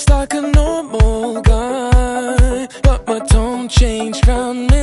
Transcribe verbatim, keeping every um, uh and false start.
just like a normal guy, but my tone changed round